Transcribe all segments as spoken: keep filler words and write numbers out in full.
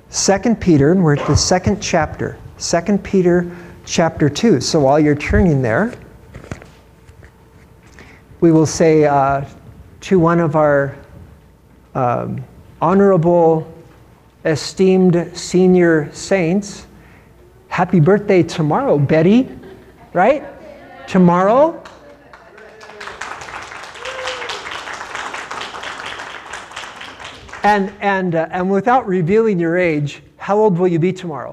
Second Peter, and we're at the second chapter. Second Peter chapter two. So while you're turning there, we will say uh, to one of our um, honorable, esteemed senior saints, happy birthday tomorrow, Betty, right? Tomorrow. And, and, uh, and without revealing your age, how old will you be tomorrow?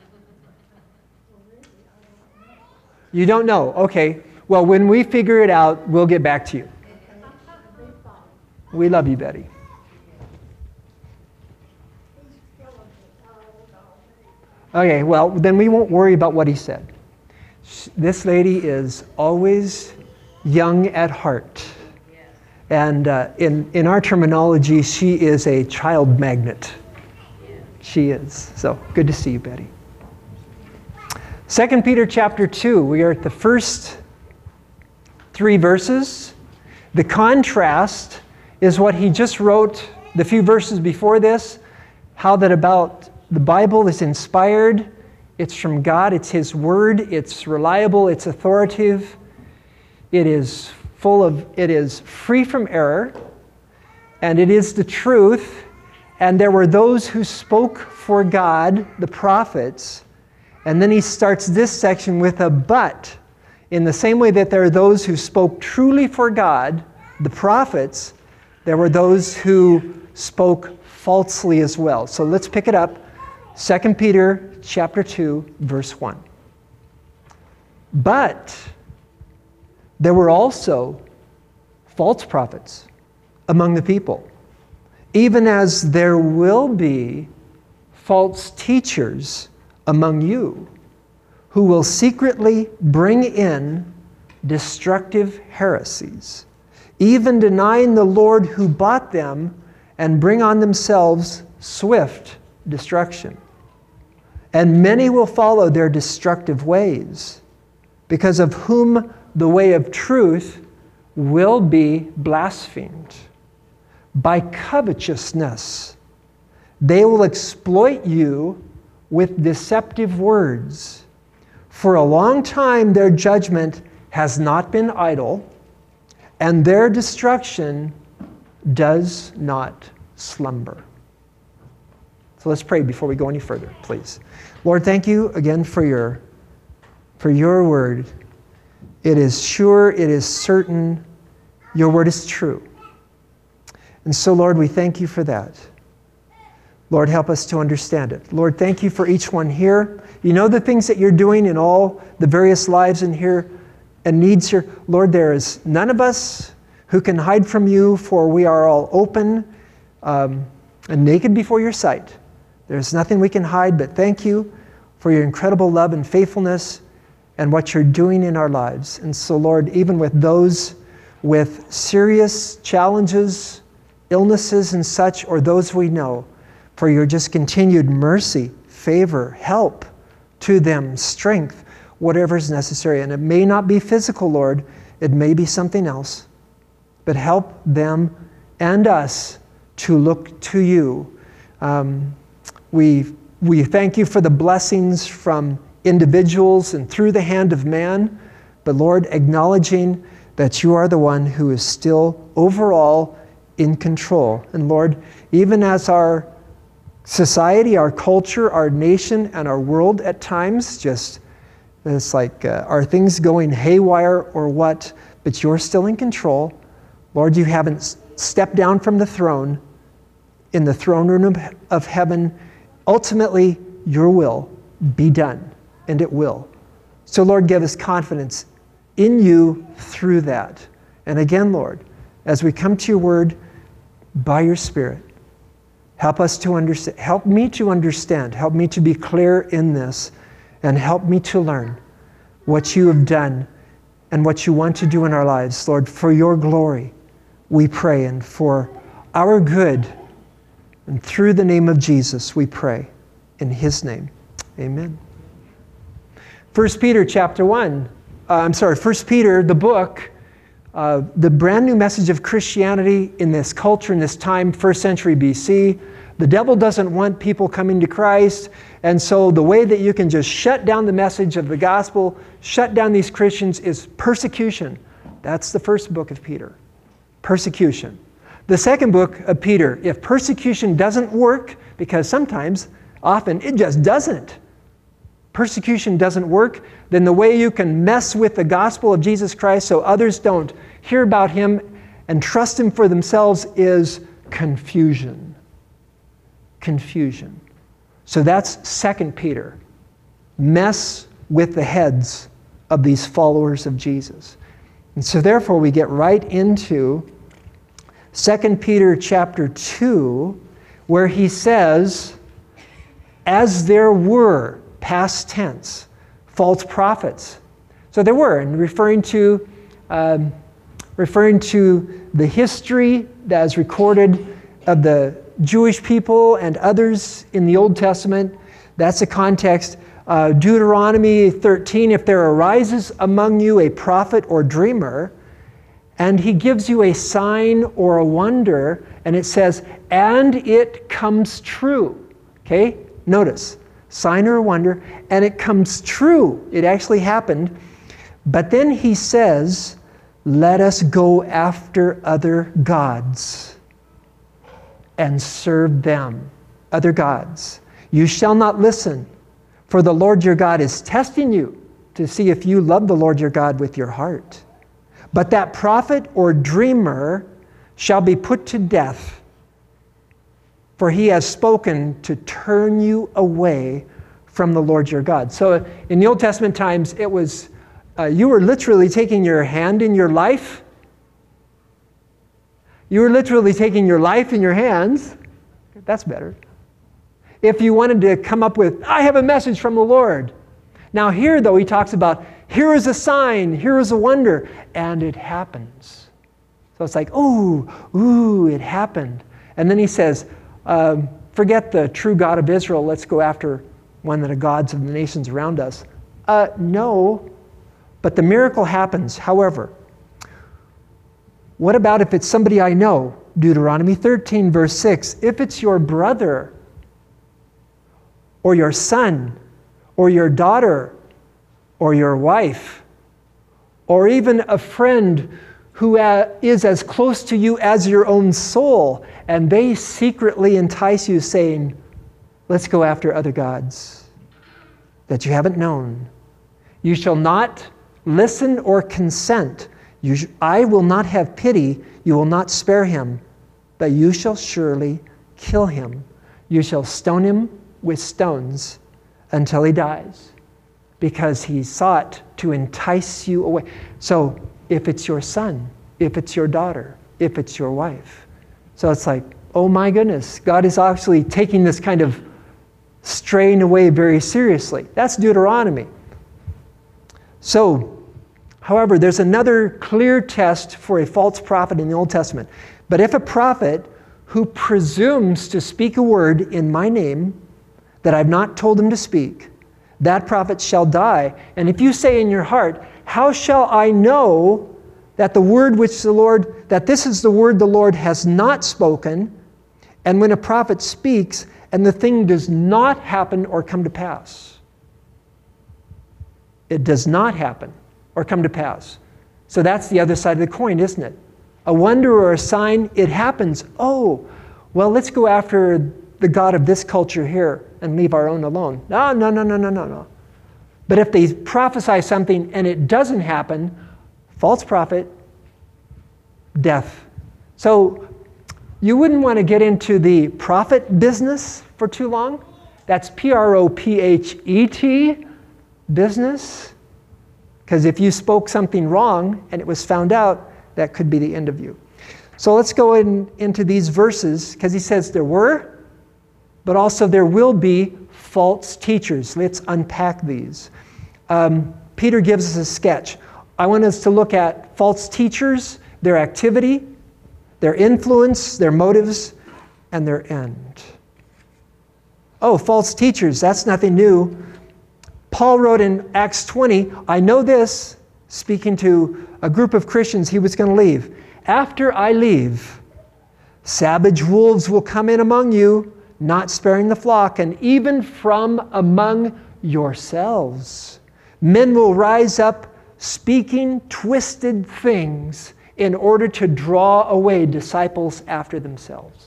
You don't know? Okay. Well, when we figure it out, we'll get back to you. We love you, Betty. Okay, well, then we won't worry about what he said. This lady is always young at heart. And uh, in, in our terminology, she is a child magnet. She is. So, good to see you, Betty. Second Peter chapter two, we are at the first three verses. The contrast is what he just wrote the few verses before this, how that about the Bible is inspired, it's from God, it's His Word, it's reliable, it's authoritative, it is full of, it is free from error, and it is the truth. And there were those who spoke for God, the prophets, and then he starts this section with a but. In the same way that there are those who spoke truly for God, the prophets, there were those who spoke falsely as well. So let's pick it up. Second Peter chapter two, verse one. But there were also false prophets among the people, even as there will be false teachers among you, who will secretly bring in destructive heresies, even denying the Lord who bought them, and bring on themselves swift destruction. And many will follow their destructive ways, because of whom the way of truth will be blasphemed. By covetousness, they will exploit you with deceptive words. For a long time their judgment has not been idle, and their destruction does not slumber. So let's pray before we go any further, please. Lord, thank you again for your, for your word. It is sure, it is certain, your word is true. And so, Lord, we thank you for that. Lord, help us to understand it. Lord, thank you for each one here. You know the things that you're doing in all the various lives in here and needs here. Lord, there is none of us who can hide from you, for we are all open um, and naked before your sight. There's nothing we can hide, but thank you for your incredible love and faithfulness and what you're doing in our lives. And so, Lord, even with those with serious challenges, illnesses and such, or those we know, for your just continued mercy, favor, help to them, strength, whatever is necessary. And it may not be physical, Lord, it may be something else, but help them and us to look to you. Um, we, we thank you for the blessings from individuals and through the hand of man, but Lord, acknowledging that you are the one who is still overall in control. And Lord, even as our society, our culture, our nation, and our world at times just, it's like, uh, are things going haywire or what? But you're still in control. Lord, you haven't stepped down from the throne in the throne room of heaven. Ultimately, your will be done, and it will. So Lord, give us confidence in you through that. And again, Lord, as we come to your word by your Spirit, help us to understand, help me to understand, help me to be clear in this, and help me to learn what you have done and what you want to do in our lives. Lord, for your glory, we pray, and for our good, and through the name of Jesus, we pray. In his name, amen. First Peter chapter one. Uh, I'm sorry, First Peter, the book, Uh, the brand new message of Christianity in this culture, in this time, first century B C, the devil doesn't want people coming to Christ. And so the way that you can just shut down the message of the gospel, shut down these Christians, is persecution. That's the first book of Peter. Persecution. The second book of Peter, if persecution doesn't work, because sometimes, often, it just doesn't. Persecution doesn't work, then the way you can mess with the gospel of Jesus Christ so others don't hear about him and trust him for themselves is confusion. Confusion. So that's Second Peter. Mess with the heads of these followers of Jesus. And so therefore we get right into Second Peter chapter two, where he says, as there were, past tense, false prophets. So there were, and referring to, um, referring to the history that is recorded of the Jewish people and others in the Old Testament. That's the context. Uh, Deuteronomy thirteen, if there arises among you a prophet or dreamer, and he gives you a sign or a wonder, and it says, and it comes true. Okay? Notice, sign or wonder, and it comes true. It actually happened. But then he says, let us go after other gods and serve them. Other gods. You shall not listen, for the Lord your God is testing you to see if you love the Lord your God with your heart. But that prophet or dreamer shall be put to death, for he has spoken to turn you away from the Lord your God. So in the Old Testament times, it was, uh, you were literally taking your hand in your life. You were literally taking your life in your hands. That's better. If you wanted to come up with, I have a message from the Lord. Now here, though, he talks about, here is a sign, here is a wonder, and it happens. So it's like, ooh, ooh, it happened. And then he says, um, forget the true God of Israel, let's go after one of the gods of the nations around us. Uh, no, but the miracle happens. However, what about if it's somebody I know? Deuteronomy thirteen, verse six. If it's your brother, or your son, or your daughter, or your wife, or even a friend who uh, is as close to you as your own soul, and they secretly entice you saying, let's go after other gods that you haven't known. You shall not listen or consent. You sh- I will not have pity. You will not spare him, but you shall surely kill him. You shall stone him with stones until he dies, because he sought to entice you away. So if it's your son, if it's your daughter, if it's your wife. So it's like, oh my goodness, God is actually taking this kind of straying away very seriously. That's Deuteronomy. So, however, there's another clear test for a false prophet in the Old Testament. But if a prophet who presumes to speak a word in my name that I've not told him to speak, that prophet shall die. And if you say in your heart, how shall I know that the word which the Lord, that this is the word the Lord has not spoken, and when a prophet speaks, and the thing does not happen or come to pass. It does not happen or come to pass. So that's the other side of the coin, isn't it? A wonder or a sign, it happens. Oh, well, let's go after the God of this culture here and leave our own alone. No, no, no, no, no, no, no. But if they prophesy something and it doesn't happen, false prophet, death. So you wouldn't want to get into the prophet business for too long. That's P R O P H E T, business. Because if you spoke something wrong and it was found out, that could be the end of you. So let's go in, into these verses, because he says there were, but also there will be false teachers. Let's unpack these. Um, Peter gives us a sketch. I want us to look at false teachers, their activity, their influence, their motives, and their end. Oh, false teachers, that's nothing new. Paul wrote in Acts twenty, I know this, speaking to a group of Christians he was going to leave. After I leave, savage wolves will come in among you, not sparing the flock, and even from among yourselves, men will rise up speaking twisted things in order to draw away disciples after themselves.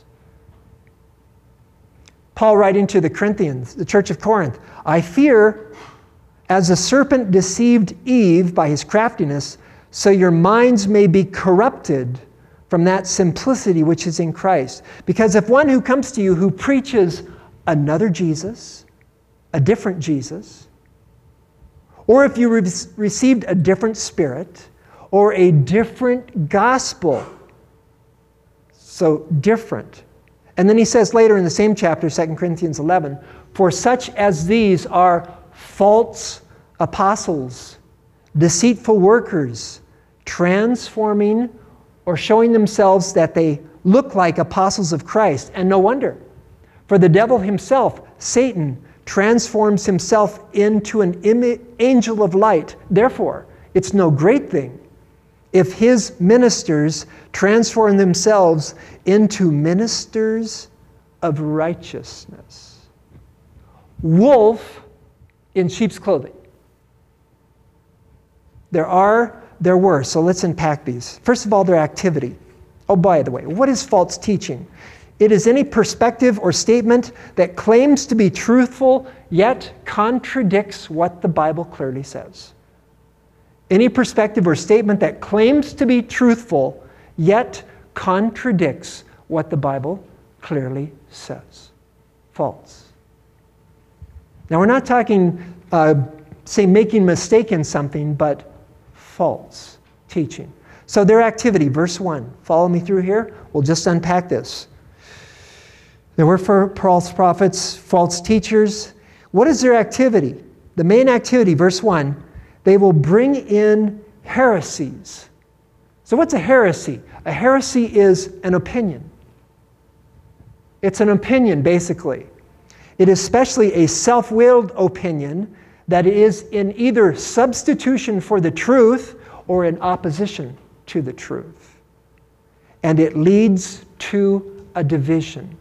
Paul writing to the Corinthians, the church of Corinth, I fear, as the serpent deceived Eve by his craftiness, so your minds may be corrupted from that simplicity which is in Christ. Because if one who comes to you who preaches another Jesus, a different Jesus, or if you re- received a different spirit, or a different gospel, so different. And then he says later in the same chapter, Second Corinthians eleven, for such as these are false apostles, deceitful workers, transforming or showing themselves that they look like apostles of Christ. And no wonder, for the devil himself, Satan, transforms himself into an imi- angel of light. Therefore, it's no great thing if his ministers transform themselves into ministers of righteousness. Wolf in sheep's clothing. There are, there were, so let's unpack these. First of all, their activity. Oh, by the way, what is false teaching? It is any perspective or statement that claims to be truthful, yet contradicts what the Bible clearly says. Any perspective or statement that claims to be truthful, yet contradicts what the Bible clearly says. False. Now, we're not talking, uh, say, making a mistake in something, but false teaching. So their activity, verse one. Follow me through here. We'll just unpack this. There were false prophets, false teachers. What is their activity? The main activity, verse one, they will bring in heresies. So what's a heresy? A heresy is an opinion. It's an opinion, basically. It is especially a self-willed opinion that is in either substitution for the truth or in opposition to the truth. And it leads to a division,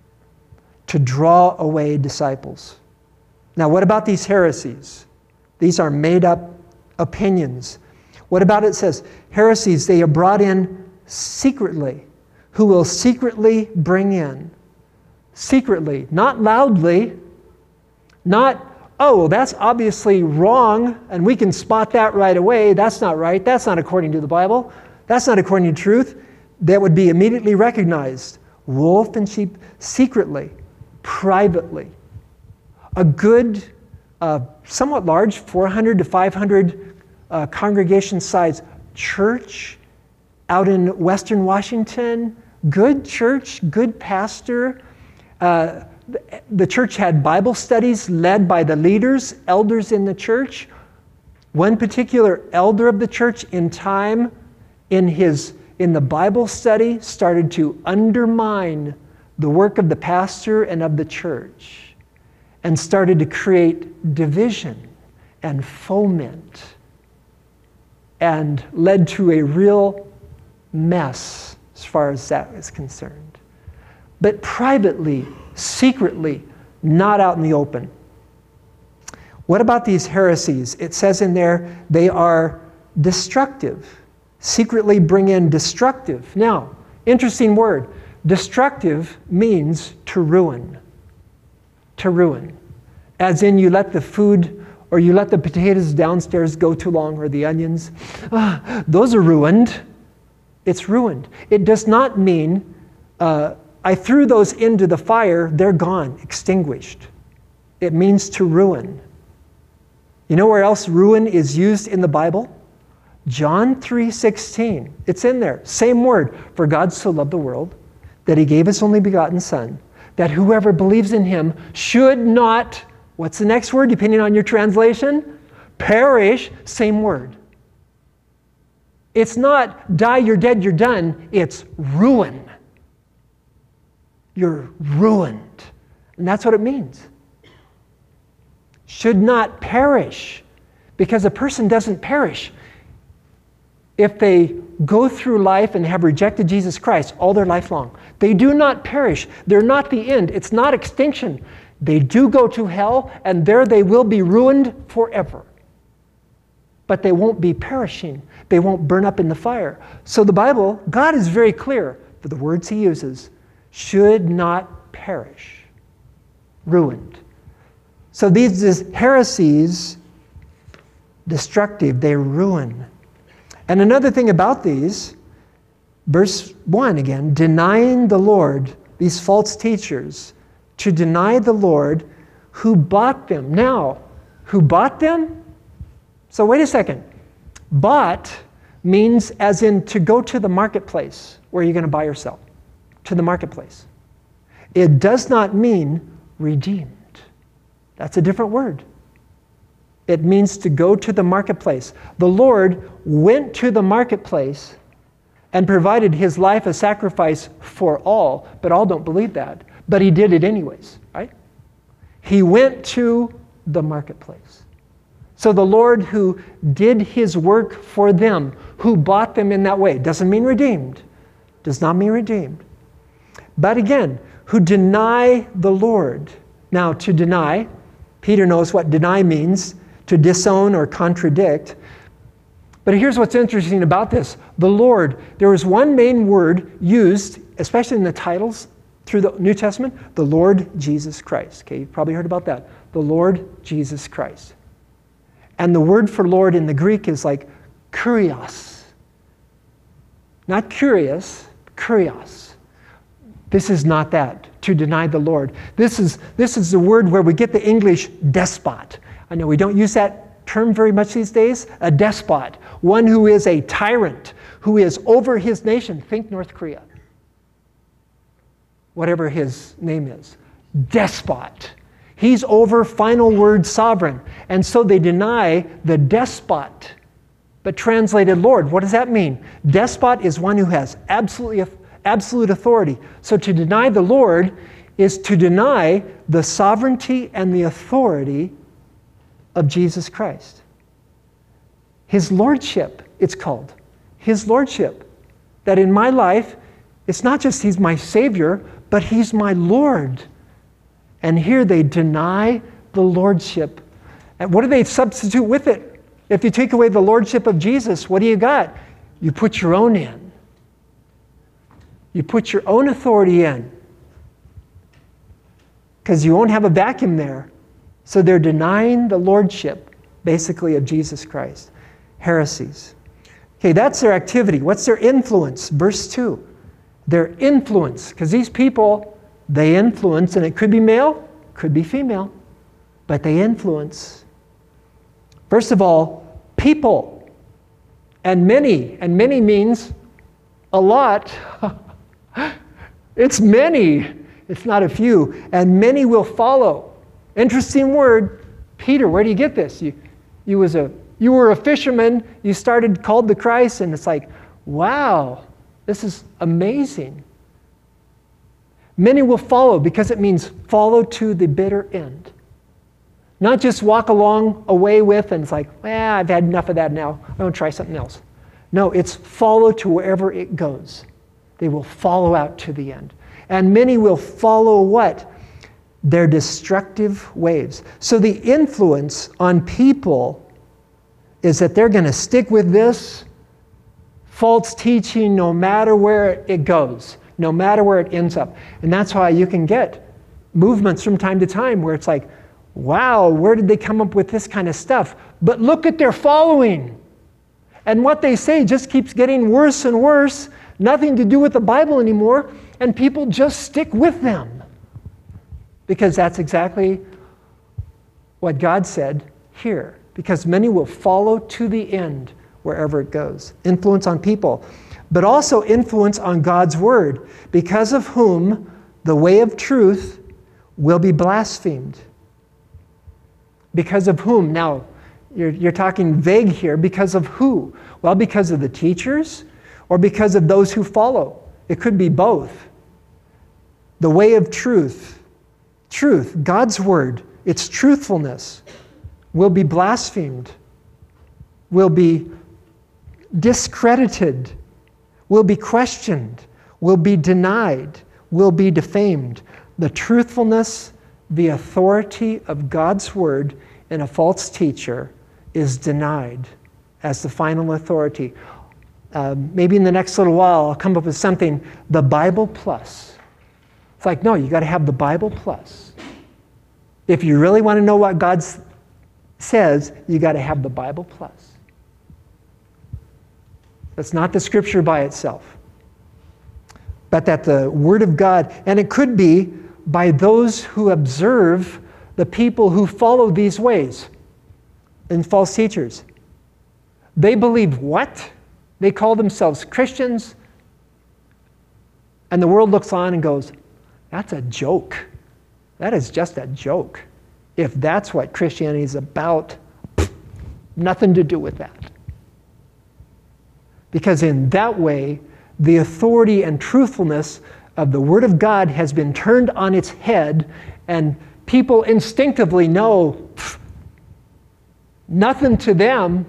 to draw away disciples. Now, what about these heresies? These are made-up opinions. What about it says, heresies, they are brought in secretly, who will secretly bring in. Secretly, not loudly, not, oh, well, that's obviously wrong, and we can spot that right away. That's not right. That's not according to the Bible. That's not according to truth. That would be immediately recognized. Wolf and sheep, secretly, privately. A good, uh, somewhat large, four hundred to five hundred uh, congregation size church out in Western Washington. Good church, good pastor. Uh, the church had Bible studies led by the leaders, elders in the church. One particular elder of the church in time, in his in the Bible study, started to undermine the work of the pastor and of the church, and started to create division and foment, and led to a real mess as far as that is concerned. But privately, secretly, not out in the open. What about these heresies? It says in there, they are destructive. Secretly bring in destructive. Now, interesting word. Destructive means to ruin. To ruin. As in you let the food or you let the potatoes downstairs go too long, or the onions. Ah, those are ruined. It's ruined. It does not mean uh, I threw those into the fire, they're gone, extinguished. It means to ruin. You know where else ruin is used in the Bible? John three sixteen. It's in there. Same word. For God so loved the world that he gave his only begotten Son, that whoever believes in him should not, what's the next word depending on your translation? Perish. Same word. It's not die, you're dead, you're done. It's ruin. You're ruined. And that's what it means. Should not perish. Because a person doesn't perish. if they go through life and have rejected Jesus Christ all their life long. They do not perish. They're not the end. It's not extinction. They do go to hell, and there they will be ruined forever. But they won't be perishing. They won't burn up in the fire. So the Bible, God is very clear for the words he uses, should not perish, ruined. So these, these heresies, destructive, they ruin. And another thing about these, verse one again, denying the Lord, these false teachers, to deny the Lord who bought them. Now, who bought them? So wait a second. Bought means as in to go to the marketplace where you're going to buy or sell. To the marketplace. It does not mean redeemed. That's a different word. It means to go to the marketplace. The Lord went to the marketplace and provided his life a sacrifice for all, but all don't believe that. But he did it anyways, right? He went to the marketplace. So the Lord who did his work for them, who bought them in that way, doesn't mean redeemed, does not mean redeemed. But again, who deny the Lord. Now, to deny, Peter knows what deny means, to disown or contradict. But here's what's interesting about this. The Lord, there is one main word used, especially in the titles through the New Testament, the Lord Jesus Christ. Okay, you've probably heard about that. The Lord Jesus Christ. And the word for Lord in the Greek is like kurios. Not curious, kurios. This is not that, to deny the Lord. This is, this is the word where we get the English despot. I know we don't use that term very much these days. A despot, one who is a tyrant, who is over his nation. Think North Korea. Whatever his name is. Despot. He's over, final word, sovereign. And so they deny the despot, but translated Lord. What does that mean? Despot is one who has absolutely, absolute authority. So to deny the Lord is to deny the sovereignty and the authority of Jesus Christ. His lordship, it's called. His lordship. That in my life, it's not just he's my Savior, but he's my Lord. And here they deny the lordship. And what do they substitute with it? If you take away the lordship of Jesus, what do you got? You put your own in. You put your own authority in. Because you won't have a vacuum there. So they're denying the lordship, basically, of Jesus Christ. Heresies. Okay, that's their activity. What's their influence? Verse two. Their influence. Because these people, they influence, and it could be male, could be female, but they influence. First of all, people. And many. And many means a lot. It's many. It's not a few. And many will follow. Interesting word. Peter, where do you get this? You, you, was a, you were a fisherman. You started called the Christ. And it's like, wow, this is amazing. Many will follow because it means follow to the bitter end. Not just walk along away with and it's like, well, I've had enough of that now. I'm going to try something else. No, it's follow to wherever it goes. They will follow out to the end. And many will follow what? Their destructive ways. So the influence on people is that they're going to stick with this false teaching no matter where it goes, no matter where it ends up. And that's why you can get movements from time to time where it's like, wow, where did they come up with this kind of stuff? But look at their following. And what they say just keeps getting worse and worse, nothing to do with the Bible anymore, and people just stick with them. Because that's exactly what God said here. Because many will follow to the end wherever it goes. Influence on people, but also influence on God's word, because of whom the way of truth will be blasphemed. Because of whom? Now, you're, you're talking vague here. Because of who? Well, because of the teachers or because of those who follow. It could be both. The way of truth. Truth, God's word, its truthfulness will be blasphemed, will be discredited, will be questioned, will be denied, will be defamed. The truthfulness, the authority of God's word in a false teacher is denied as the final authority. Uh, maybe in the next little while I'll come up with something, the Bible plus. It's like, no, you got to have the Bible plus. If you really want to know what God says, you got to have the Bible plus. That's not the scripture by itself, but that the Word of God, and it could be by those who observe the people who follow these ways and false teachers. They believe what? They call themselves Christians, and the world looks on and goes, that's a joke. That is just a joke. If that's what Christianity is about, nothing to do with that. Because in that way, the authority and truthfulness of the Word of God has been turned on its head, and people instinctively know nothing to them.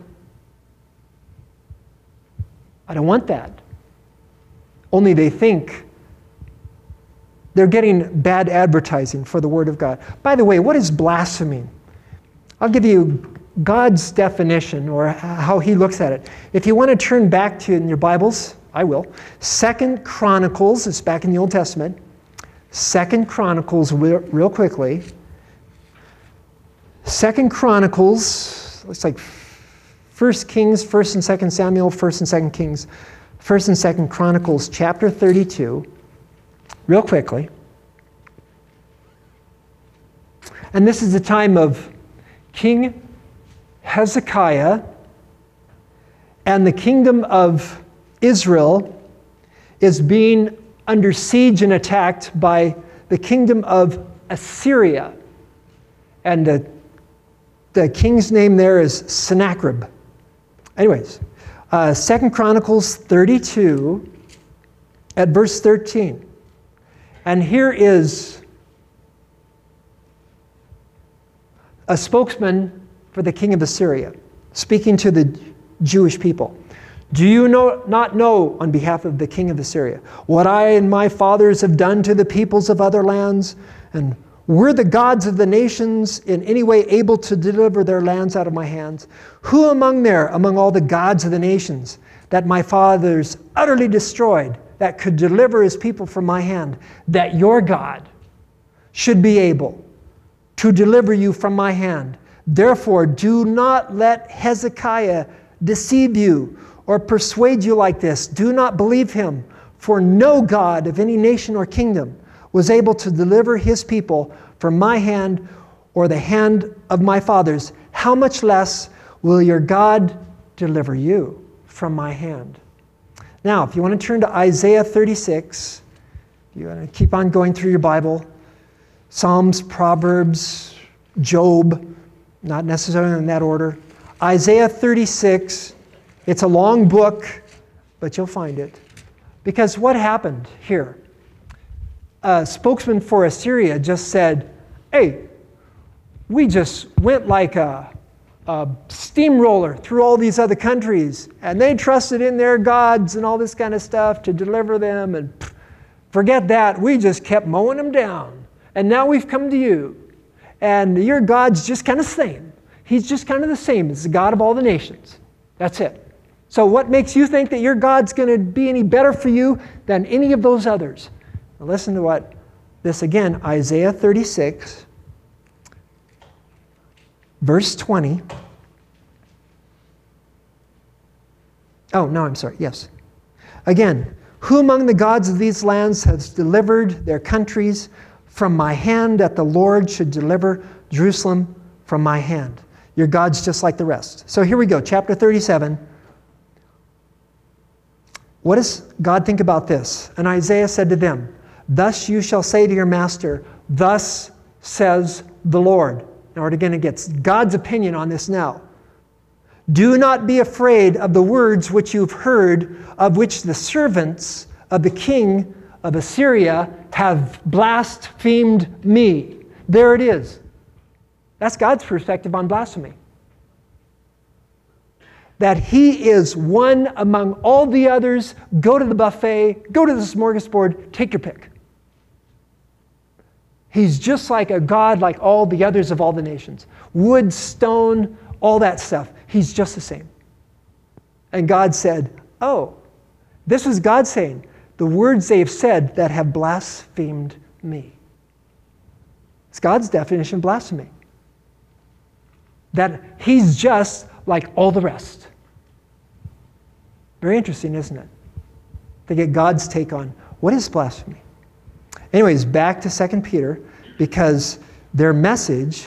I don't want that. Only they think they're getting bad advertising for the Word of God. By the way, what is blasphemy? I'll give you God's definition, or how He looks at it. If you want to turn back to in your Bibles, I will. Second Chronicles, it's back in the Old Testament. Second Chronicles, real, real quickly. Second Chronicles, looks like First Kings, First and Second Samuel, First and Second Kings, First and Second Chronicles, chapter thirty-two. Real quickly. And this is the time of King Hezekiah, and the kingdom of Israel is being under siege and attacked by the kingdom of Assyria. And the, the king's name there is Sennacherib. Anyways, uh, Second Chronicles thirty-two at verse thirteen. And here is a spokesman for the king of Assyria speaking to the Jewish people. Do you know, not know, on behalf of the king of Assyria, what I and my fathers have done to the peoples of other lands? And were the gods of the nations in any way able to deliver their lands out of my hands? Who among there, among all the gods of the nations, that my fathers utterly destroyed, that could deliver his people from my hand, that your God should be able to deliver you from my hand? Therefore, do not let Hezekiah deceive you or persuade you like this. Do not believe him, for no God of any nation or kingdom was able to deliver his people from my hand or the hand of my fathers. How much less will your God deliver you from my hand? Now, if you want to turn to Isaiah thirty-six, you want to keep on going through your Bible, Psalms, Proverbs, Job, not necessarily in that order. Isaiah thirty-six, it's a long book, but you'll find it. Because what happened here? A spokesman for Assyria just said, hey, we just went like a, a steamroller through all these other countries, and they trusted in their gods and all this kind of stuff to deliver them, and pff, forget that. We just kept mowing them down. And now we've come to you, and your God's just kind of the same. He's just kind of the same as the God of all the nations. That's it. So what makes you think that your God's going to be any better for you than any of those others? Now listen to what this again, Isaiah thirty-six, verse twenty. Oh, no, I'm sorry. Yes. Again, who among the gods of these lands has delivered their countries from my hand, that the Lord should deliver Jerusalem from my hand? Your God's just like the rest. So here we go, chapter thirty-seven. What does God think about this? And Isaiah said to them, thus you shall say to your master, thus says the Lord. Now again, it gets God's opinion on this now. Do not be afraid of the words which you've heard, of which the servants of the king of Assyria have blasphemed me. There it is. That's God's perspective on blasphemy. that he is one among all the others. Go to the buffet, go to the smorgasbord, take your pick. He's just like a God like all the others of all the nations. Wood, stone, all that stuff. He's just the same. And God said, oh, this is God saying, the words they've said that have blasphemed me. It's God's definition of blasphemy. That he's just like all the rest. Very interesting, isn't it? To get God's take on what is blasphemy. Anyways, back to Second Peter, because their message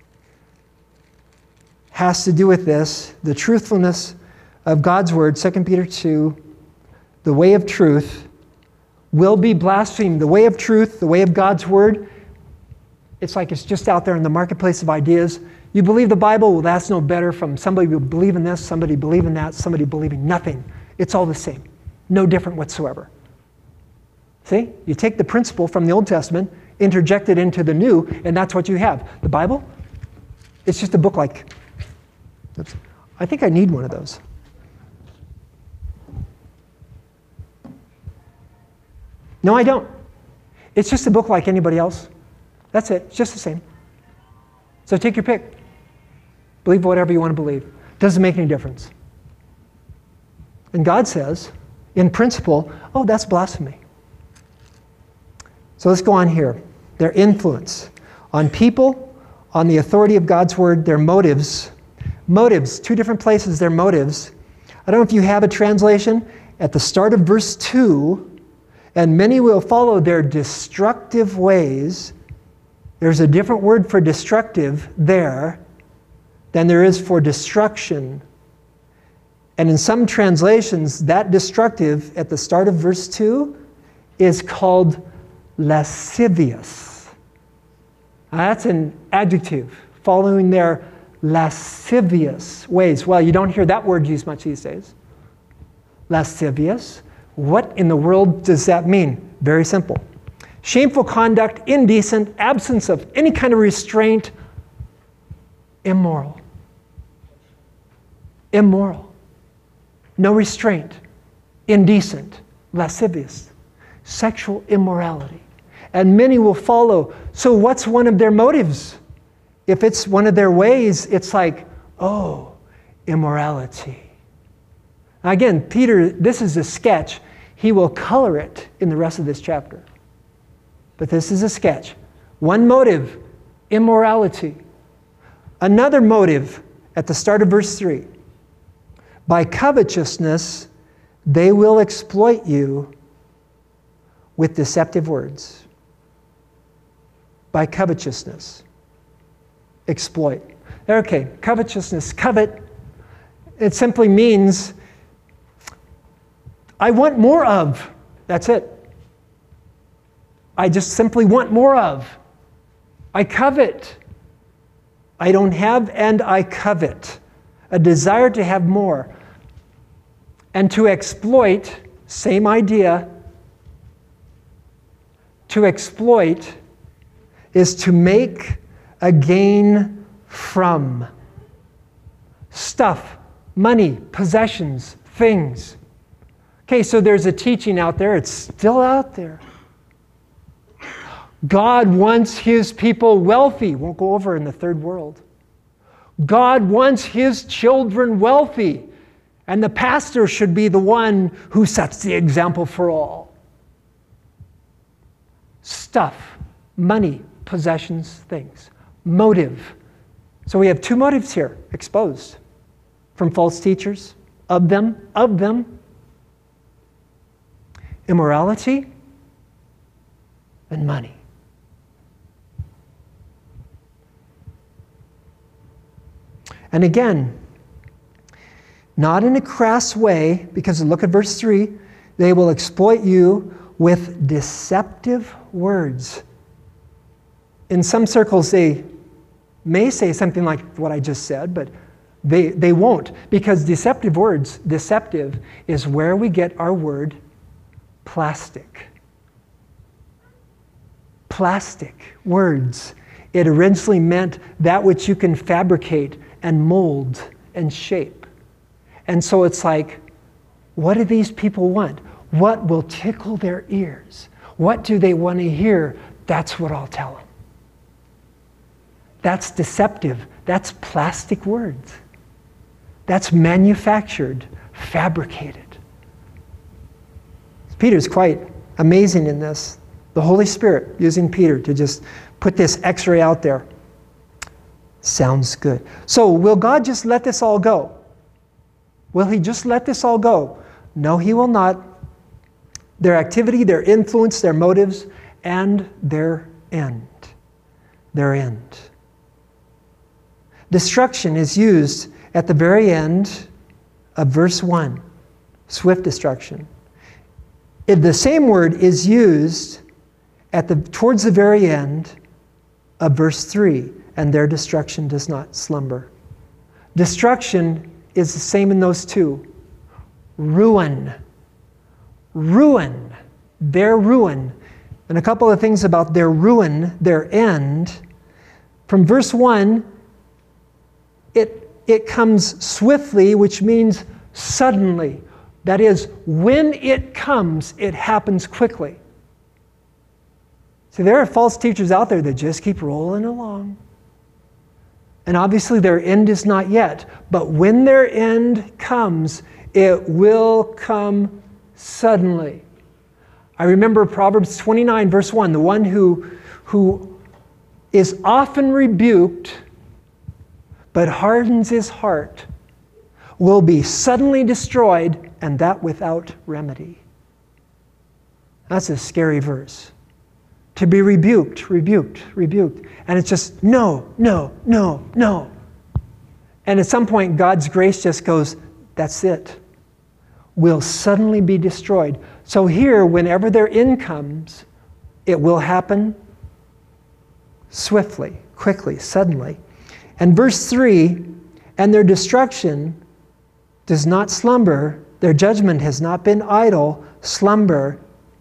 has to do with this, the truthfulness of God's word. Second Peter two, the way of truth will be blasphemed. The way of truth, the way of God's word, it's like it's just out there in the marketplace of ideas. You believe the Bible? Well, that's no better from somebody who believes in this, somebody believing that, somebody believing nothing. It's all the same. No different whatsoever. See? You take the principle from the Old Testament, interject it into the New, and that's what you have. The Bible? It's just a book like... Oops, I think I need one of those. No, I don't. It's just a book like anybody else. That's it. It's just the same. So take your pick. Believe whatever you want to believe. Doesn't make any difference. And God says, in principle, oh, that's blasphemy. So let's go on here. Their influence on people, on the authority of God's word, their motives. Motives, two different places, their motives. I don't know if you have a translation. At the start of verse two, and many will follow their destructive ways. There's a different word for destructive there than there is for destruction. And in some translations, that destructive at the start of verse two is called lascivious. Now, that's an adjective, following their lascivious ways. Well, you don't hear that word used much these days. Lascivious. What in the world does that mean? Very simple. Shameful conduct, indecent, absence of any kind of restraint, immoral. Immoral. No restraint. Indecent. Lascivious. Sexual immorality. And many will follow. So what's one of their motives? If it's one of their ways, it's like, oh, immorality. Again, Peter, this is a sketch. He will color it in the rest of this chapter. But this is a sketch. One motive, immorality. Another motive at the start of verse three. By covetousness, they will exploit you with deceptive words. By covetousness. Exploit. Okay, covetousness, covet, it simply means I want more of. That's it. I just simply want more of. I covet. I don't have and I covet. A desire to have more. And to exploit, same idea. To exploit is to make a gain from. Stuff, money, possessions, things. Okay, so there's a teaching out there. It's still out there. God wants his people wealthy. Won't go over in the third world. God wants his children wealthy. And the pastor should be the one who sets the example for all. Stuff, money, possessions, things. Motive. So we have two motives here exposed from false teachers, of them, of them. Immorality and money. And again, not in a crass way, because look at verse three, they will exploit you with deceptive words. In some circles, they may say something like what I just said, but they, they won't, because deceptive words, deceptive is where we get our word plastic. Plastic words. It originally meant that which you can fabricate and mold and shape. And so it's like, what do these people want? What will tickle their ears? What do they want to hear? That's what I'll tell them. That's deceptive. That's plastic words. That's manufactured, fabricated. Peter's quite amazing in this. The Holy Spirit using Peter to just put this x-ray out there. Sounds good. So will God just let this all go? Will he just let this all go? No, he will not. Their activity, their influence, their motives, and their end. Their end. Destruction is used at the very end of verse one. Swift destruction. If the same word is used at the towards the very end of verse three, and their destruction does not slumber. Destruction is the same in those two. Ruin. Ruin. Their ruin. And a couple of things about their ruin, their end. From verse one, it, it comes swiftly, which means suddenly. That is, when it comes, it happens quickly. See, there are false teachers out there that just keep rolling along. And obviously their end is not yet. But when their end comes, it will come suddenly. I remember Proverbs twenty-nine, verse one, the one who, who is often rebuked, but hardens his heart, will be suddenly destroyed, and that without remedy. That's a scary verse. To be rebuked, rebuked, rebuked. And it's just, no, no, no, no. And at some point, God's grace just goes, that's it. Will suddenly be destroyed. So here, whenever their end comes, it will happen swiftly, quickly, suddenly. And verse three, and their destruction does not slumber, their judgment has not been idle, slumber.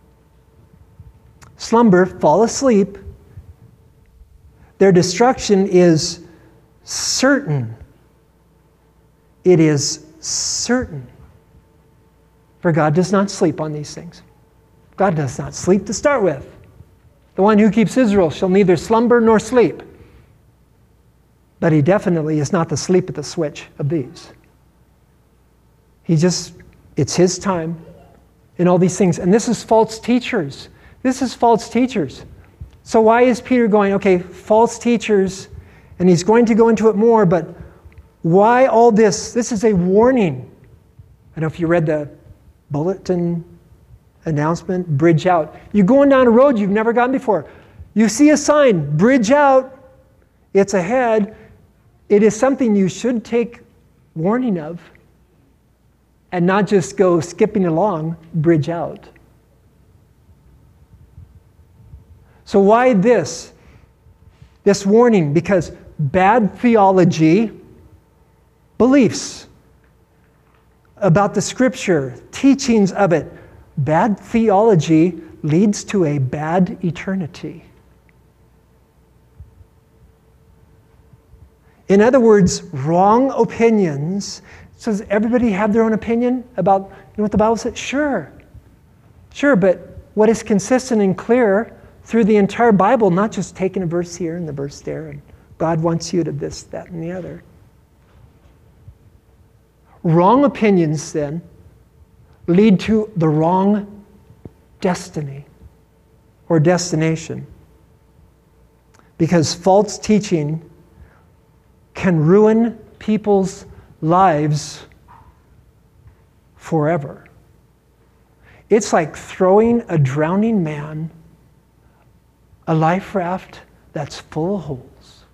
Slumber, fall asleep. Their destruction is certain. It is certain. For God does not sleep on these things. God does not sleep to start with. The one who keeps Israel shall neither slumber nor sleep. But he definitely is not the sleep at the switch of these. He just, it's his time in all these things. And this is false teachers. This is false teachers. So why is Peter going, okay, false teachers, and he's going to go into it more, but why all this? This is a warning. I don't know if you read the bulletin announcement, bridge out. You're going down a road you've never gone before. You see a sign, bridge out. It's ahead. It is something you should take warning of and not just go skipping along, bridge out. So why this? This warning? Because bad theology, beliefs about the Scripture, teachings of it, bad theology leads to a bad eternity. In other words, wrong opinions. So does everybody have their own opinion about, you know what the Bible says? Sure. Sure, but what is consistent and clear through the entire Bible, not just taking a verse here and the verse there, and God wants you to this, that, and the other. Wrong opinions, then, lead to the wrong destiny or destination. Because false teaching can ruin people's lives forever. It's like throwing a drowning man a life raft that's full of holes.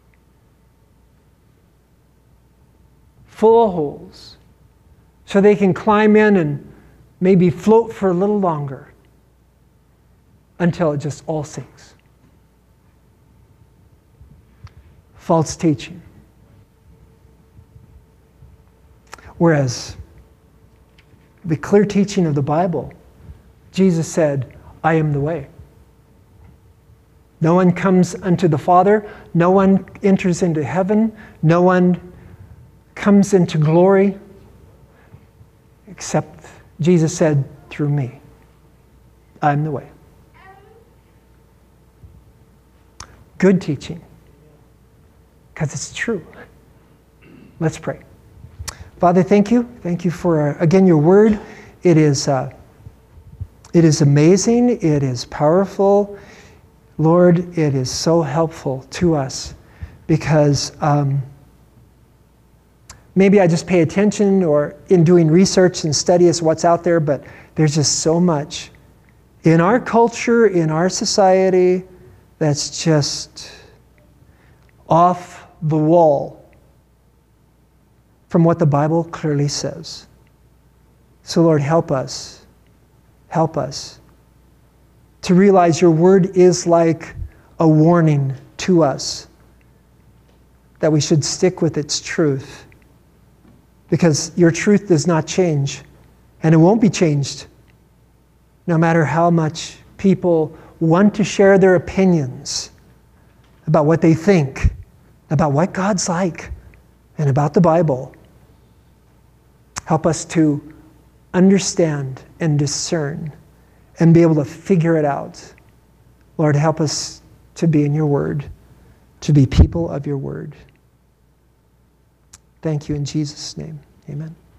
Full of holes. So they can climb in and maybe float for a little longer until it just all sinks. False teaching. Whereas the clear teaching of the Bible, Jesus said, I am the way. No one comes unto the Father. No one enters into heaven. No one comes into glory except Jesus said, through me. I'm the way. Good teaching, because it's true. Let's pray. Father, thank you. Thank you for, uh, again, your word. It is, uh, it is amazing. It is powerful. Lord, it is so helpful to us because um, maybe I just pay attention or in doing research and study as what's out there, but there's just so much in our culture, in our society, that's just off the wall from what the Bible clearly says. So Lord, help us, help us to realize your word is like a warning to us that we should stick with its truth, because your truth does not change, and it won't be changed no matter how much people want to share their opinions about what they think, about what God's like, and about the Bible. Help us to understand and discern and be able to figure it out. Lord, help us to be in your word, to be people of your word. Thank you in Jesus' name. Amen.